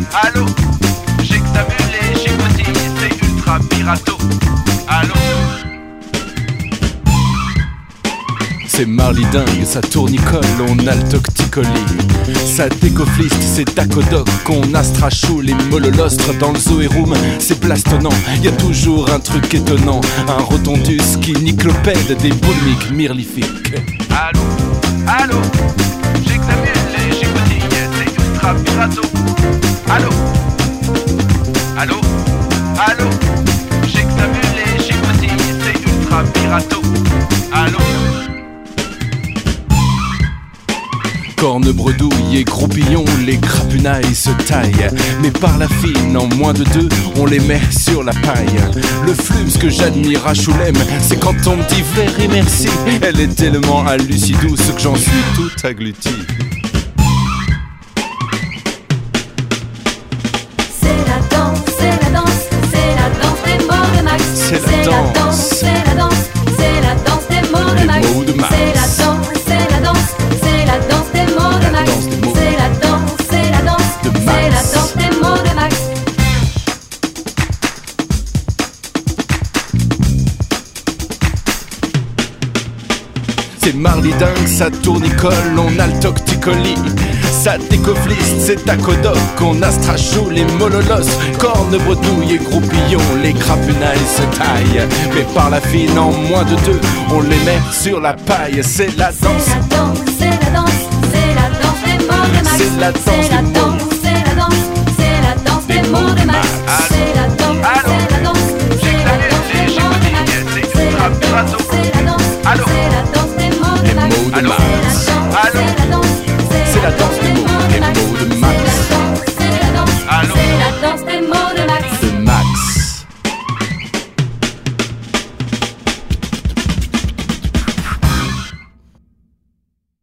Allô, j'examine les chicotilles, c'est ultra pirato. Allô. C'est Marley dingue, ça tournicole, on a le tocticolis. Ça décofliste, c'est Dacodoc, qu'on astrachoule les mololostres dans le zoéroum. C'est plastonnant, y a toujours un truc étonnant. Un rotondus qui niclopède des boulmiques myrlifiques. Allô, allô, j'examine les chicotilles, c'est ultra pirato. Allô, allô, allô, j'examine les chicotilles, c'est ultra pirato. Allô. Cornes, bredouilles et groupillons, les crapunailles se taillent. Mais par la fine, en moins de deux, on les met sur la paille. Le flux, ce que j'admire à Choulem, c'est quand on me dit very merci. Elle est tellement hallucidouce que j'en suis tout agluti. C'est la danse, c'est la danse, c'est la danse des mots de Max. C'est la danse, c'est la danse, c'est la danse des mots de Max. Les mots de Max. C'est la danse, c'est la danse, c'est la danse des mots de Max. danse des mots. C'est la danse, c'est la danse, De c'est Max. la danse des mots de Max. C'est Marley dingue, ça tournicole, on a le tocticolis. Ça décofliste, c'est Dacodoc, on astrachoule les mololos. Cornes, bredouilles et groupillons, les crapunailles se taillent. Mais par la fine, en moins de deux, on les met sur la paille. C'est la danse, C'est la danse, c'est la danse, c'est la danse des mots de Max. C'est la danse C'est la des mots. danse, c'est la danse, c'est la danse des mots de Max. Allô, C'est la danse, allô, c'est la danse, c'est la j'examine danse les des mots de Max. chicotilles, c'est C'est ultra la danse, pirato.